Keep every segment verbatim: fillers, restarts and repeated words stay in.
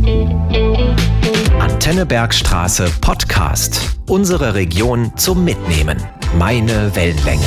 Antenne Bergstraße Podcast. Unsere Region zum Mitnehmen. Meine Wellenlänge.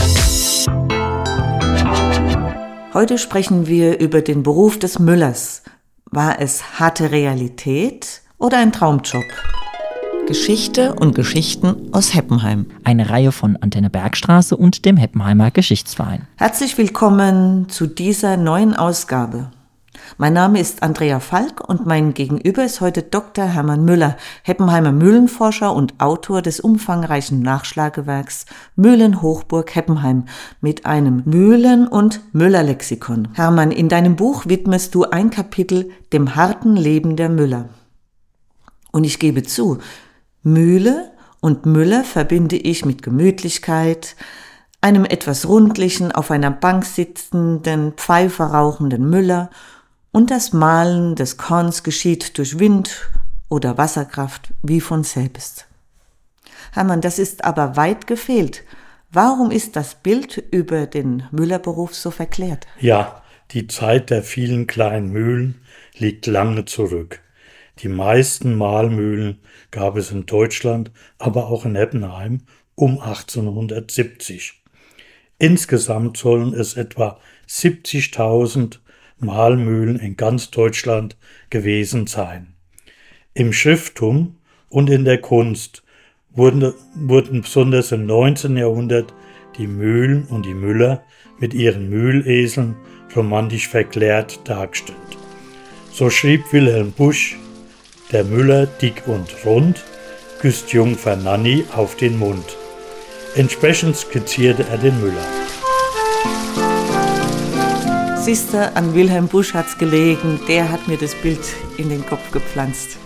Heute sprechen wir über den Beruf des Müllers. War es harte Realität oder ein Traumjob? Geschichte und Geschichten aus Heppenheim. Eine Reihe von Antenne Bergstraße und dem Heppenheimer Geschichtsverein. Herzlich willkommen zu dieser neuen Ausgabe. Mein Name ist Andrea Falk und mein Gegenüber ist heute Doktor Hermann Müller, Heppenheimer Mühlenforscher und Autor des umfangreichen Nachschlagewerks Mühlenhochburg Heppenheim mit einem Mühlen- und Müllerlexikon. Hermann, in deinem Buch widmest du ein Kapitel dem harten Leben der Müller. Und ich gebe zu, Mühle und Müller verbinde ich mit Gemütlichkeit, einem etwas rundlichen, auf einer Bank sitzenden, Pfeife rauchenden Müller, und das Mahlen des Korns geschieht durch Wind oder Wasserkraft wie von selbst. Hermann, das ist aber weit gefehlt. Warum ist das Bild über den Müllerberuf so verklärt? Ja, die Zeit der vielen kleinen Mühlen liegt lange zurück. Die meisten Mahlmühlen gab es in Deutschland, aber auch in Heppenheim um achtzehnhundertsiebzig. Insgesamt sollen es etwa siebzigtausend Mahlmühlen in ganz Deutschland gewesen sein. Im Schrifttum und in der Kunst wurden, wurden besonders im neunzehnten Jahrhundert die Mühlen und die Müller mit ihren Mühleseln romantisch verklärt dargestellt. So schrieb Wilhelm Busch: Der Müller dick und rund, küsst Jungfer Nanny auf den Mund. Entsprechend skizzierte er den Müller. Siehste, an Wilhelm Busch hat's gelegen, der hat mir das Bild in den Kopf gepflanzt.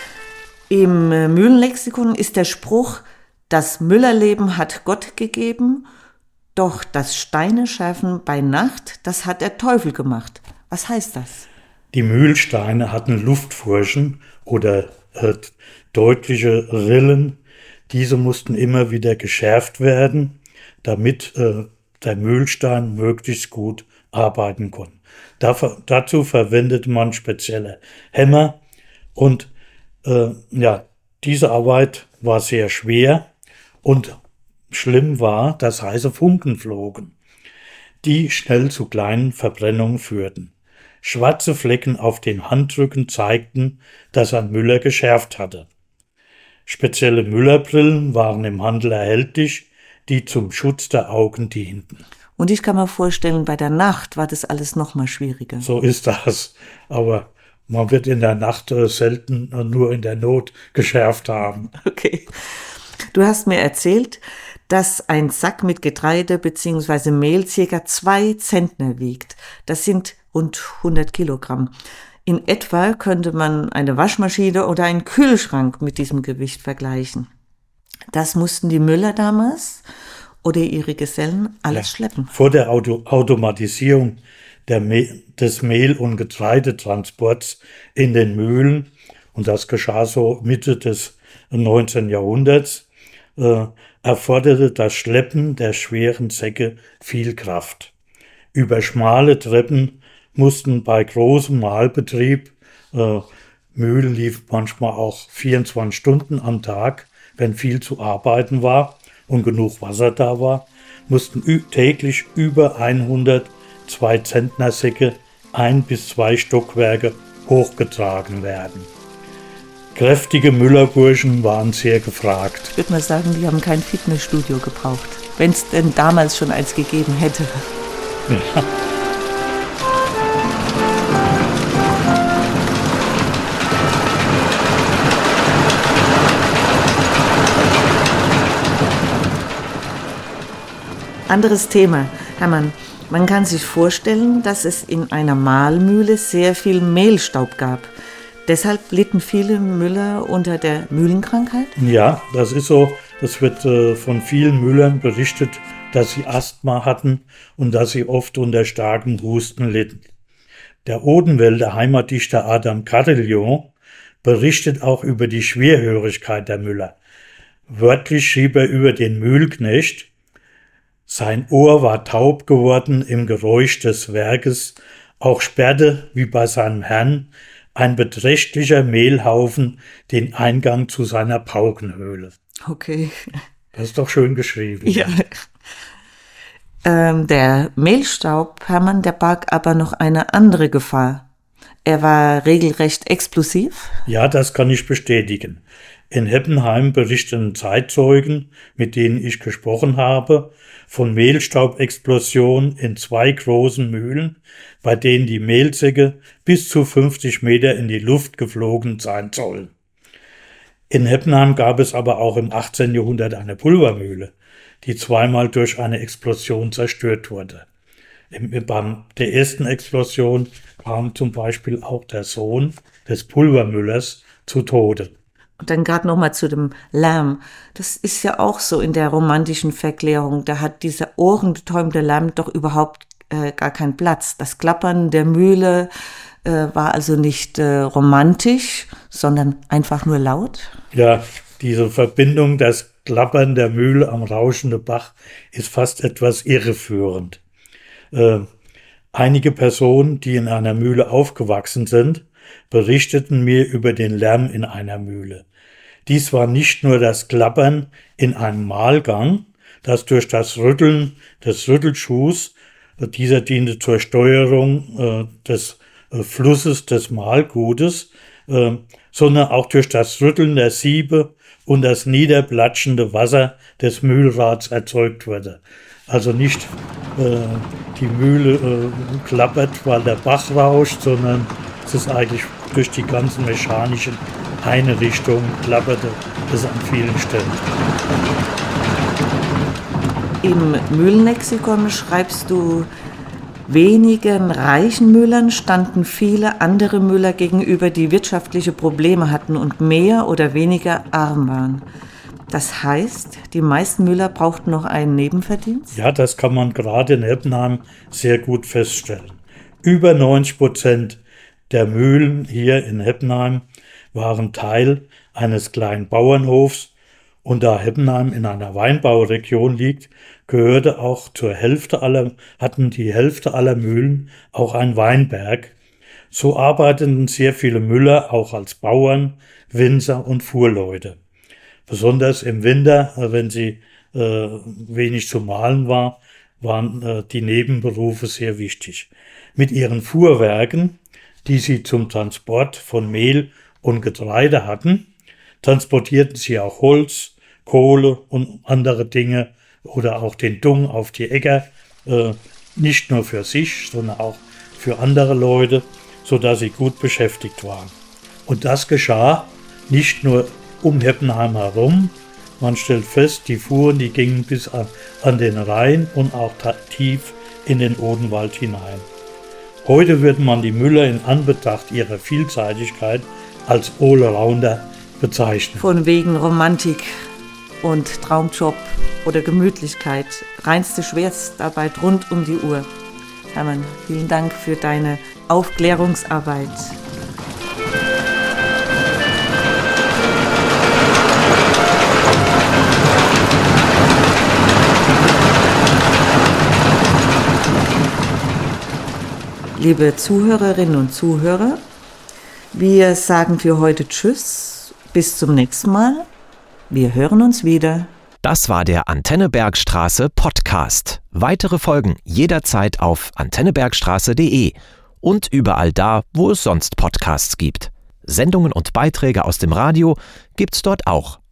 Im Mühlenlexikon ist der Spruch: Das Müllerleben hat Gott gegeben, doch das Steine schärfen bei Nacht, das hat der Teufel gemacht. Was heißt das? Die Mühlsteine hatten Luftfurchen oder äh, deutliche Rillen. Diese mussten immer wieder geschärft werden, damit äh, der Mühlstein möglichst gut arbeiten konnte. Dafür, dazu verwendete man spezielle Hämmer und äh, ja, diese Arbeit war sehr schwer und schlimm war, dass heiße Funken flogen, die schnell zu kleinen Verbrennungen führten. Schwarze Flecken auf den Handrücken zeigten, dass ein Müller geschärft hatte. Spezielle Müllerbrillen waren im Handel erhältlich, die zum Schutz der Augen dienten. Und ich kann mir vorstellen, bei der Nacht war das alles noch mal schwieriger. So ist das, aber man wird in der Nacht äh, selten äh, nur in der Not geschärft haben. Okay. Du hast mir erzählt, dass ein Sack mit Getreide bzw. Mehl ca. zwei Zentner wiegt. Das sind rund hundert Kilogramm. In etwa könnte man eine Waschmaschine oder einen Kühlschrank mit diesem Gewicht vergleichen. Das mussten die Müller damals oder ihre Gesellen alles ja, schleppen. Vor der Auto- Automatisierung der Me- des Mehl- und Getreidetransports in den Mühlen, und das geschah so Mitte des neunzehnten Jahrhunderts, äh, erforderte das Schleppen der schweren Säcke viel Kraft. Über schmale Treppen mussten bei großem Mahlbetrieb, äh, Mühlen liefen manchmal auch vierundzwanzig Stunden am Tag, wenn viel zu arbeiten war und genug Wasser da war, mussten ü- täglich über hundert Zwei-Zentner-Säcke ein bis zwei Stockwerke hochgetragen werden. Kräftige Müllerburschen waren sehr gefragt. Ich würde mal sagen, die haben kein Fitnessstudio gebraucht, wenn es denn damals schon eins gegeben hätte. Ja. Anderes Thema, Hermann. Man kann sich vorstellen, dass es in einer Mahlmühle sehr viel Mehlstaub gab. Deshalb litten viele Müller unter der Mühlenkrankheit? Ja, das ist so. Es wird äh, von vielen Müllern berichtet, dass sie Asthma hatten und dass sie oft unter starkem Husten litten. Der Odenwälder Heimatdichter Adam Carillon berichtet auch über die Schwerhörigkeit der Müller. Wörtlich schrieb er über den Mühlknecht: Sein Ohr war taub geworden im Geräusch des Werkes, auch sperrte, wie bei seinem Herrn, ein beträchtlicher Mehlhaufen den Eingang zu seiner Paukenhöhle. Okay. Das ist doch schön geschrieben. Ja. Ähm, der Mehlstaub, Hermann, der barg aber noch eine andere Gefahr. Er war regelrecht explosiv? Ja, das kann ich bestätigen. In Heppenheim berichten Zeitzeugen, mit denen ich gesprochen habe, von Mehlstaubexplosionen in zwei großen Mühlen, bei denen die Mehlsäcke bis zu fünfzig Meter in die Luft geflogen sein sollen. In Heppenheim gab es aber auch im achtzehnten Jahrhundert eine Pulvermühle, die zweimal durch eine Explosion zerstört wurde. Bei der ersten Explosion kam zum Beispiel auch der Sohn des Pulvermüllers zu Tode. Und dann gerade nochmal zu dem Lärm. Das ist ja auch so in der romantischen Verklärung. Da hat dieser ohrenbetäubende Lärm doch überhaupt äh, gar keinen Platz. Das Klappern der Mühle äh, war also nicht äh, romantisch, sondern einfach nur laut. Ja, diese Verbindung, das Klappern der Mühle am rauschenden Bach, ist fast etwas irreführend. Äh, einige Personen, die in einer Mühle aufgewachsen sind, berichteten mir über den Lärm in einer Mühle. Dies war nicht nur das Klappern in einem Mahlgang, das durch das Rütteln des Rüttelschuhs, dieser diente zur Steuerung äh, des äh, Flusses des Mahlgutes, äh, sondern auch durch das Rütteln der Siebe und das niederplatschende Wasser des Mühlrads erzeugt wurde. Also nicht äh, die Mühle äh, klappert, weil der Bach rauscht, sondern es ist eigentlich durch die ganzen mechanischen Einrichtungen klapperte es an vielen Stellen. Im Mühlenlexikon schreibst du, wenigen reichen Müllern standen viele andere Müller gegenüber, die wirtschaftliche Probleme hatten und mehr oder weniger arm waren. Das heißt, die meisten Müller brauchten noch einen Nebenverdienst? Ja, das kann man gerade in Heppenheim sehr gut feststellen. Über neunzig Prozent der Mühlen hier in Heppenheim waren Teil eines kleinen Bauernhofs, und da Heppenheim in einer Weinbauregion liegt, gehörte auch zur Hälfte aller, hatten die Hälfte aller Mühlen auch ein Weinberg. So arbeiteten sehr viele Müller auch als Bauern, Winzer und Fuhrleute. Besonders im Winter, wenn sie äh, wenig zu mahlen war, waren äh, die Nebenberufe sehr wichtig. Mit ihren Fuhrwerken, die sie zum Transport von Mehl und Getreide hatten, transportierten sie auch Holz, Kohle und andere Dinge oder auch den Dung auf die Äcker, äh, nicht nur für sich, sondern auch für andere Leute, sodass sie gut beschäftigt waren. Und das geschah nicht nur um Heppenheim herum. Man stellt fest, die Fuhren, die gingen bis an, an den Rhein und auch tief in den Odenwald hinein. Heute würde man die Müller in Anbetracht ihrer Vielseitigkeit als Allrounder bezeichnen. Von wegen Romantik und Traumjob oder Gemütlichkeit. Reinste Schwerstarbeit rund um die Uhr. Hermann, vielen Dank für deine Aufklärungsarbeit. Liebe Zuhörerinnen und Zuhörer, wir sagen für heute Tschüss, bis zum nächsten Mal. Wir hören uns wieder. Das war der Antenne Bergstraße Podcast. Weitere Folgen jederzeit auf antennebergstraße punkt de und überall da, wo es sonst Podcasts gibt. Sendungen und Beiträge aus dem Radio gibt's dort auch.